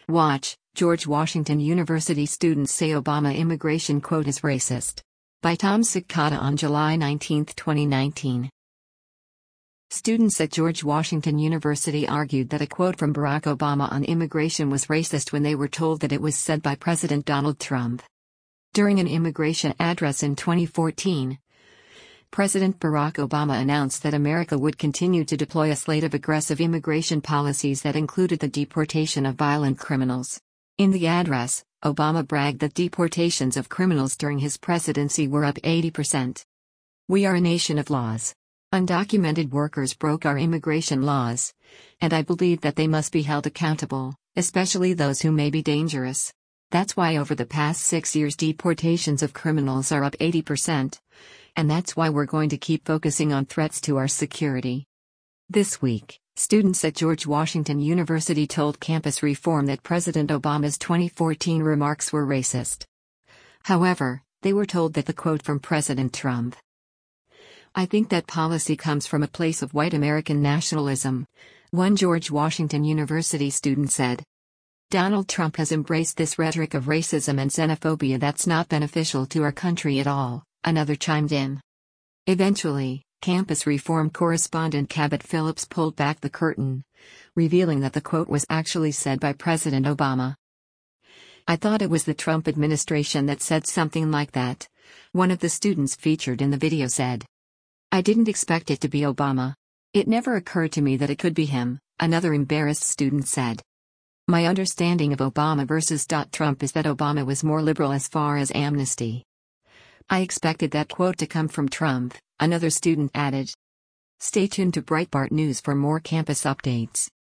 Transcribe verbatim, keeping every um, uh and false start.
Watch, George Washington University students say Obama immigration quote is racist. By Tom Sikata on July nineteenth, twenty nineteen. Students at George Washington University argued that a quote from Barack Obama on immigration was racist when they were told that it was said by President Donald Trump. During an immigration address in twenty fourteen, President Barack Obama announced that America would continue to deploy a slate of aggressive immigration policies that included the deportation of violent criminals. In the address, Obama bragged that deportations of criminals during his presidency were up eighty percent. "We are a nation of laws. Undocumented workers broke our immigration laws, and I believe that they must be held accountable, especially those who may be dangerous. That's why over the past six years deportations of criminals are up eighty percent. And that's why we're going to keep focusing on threats to our security." This week, students at George Washington University told Campus Reform that President Obama's twenty fourteen remarks were racist. However, they were told that the quote from President Trump, "I think that policy comes from a place of white American nationalism," one George Washington University student said. "Donald Trump has embraced this rhetoric of racism and xenophobia that's not beneficial to our country at all," another chimed in. Eventually, Campus Reform correspondent Cabot Phillips pulled back the curtain, revealing that the quote was actually said by President Obama. "I thought it was the Trump administration that said something like that," one of the students featured in the video said. "I didn't expect it to be Obama. It never occurred to me that it could be him," another embarrassed student said. "My understanding of Obama versus Trump is that Obama was more liberal as far as amnesty. I expected that quote to come from Trump," another student added. Stay tuned to Breitbart News for more campus updates.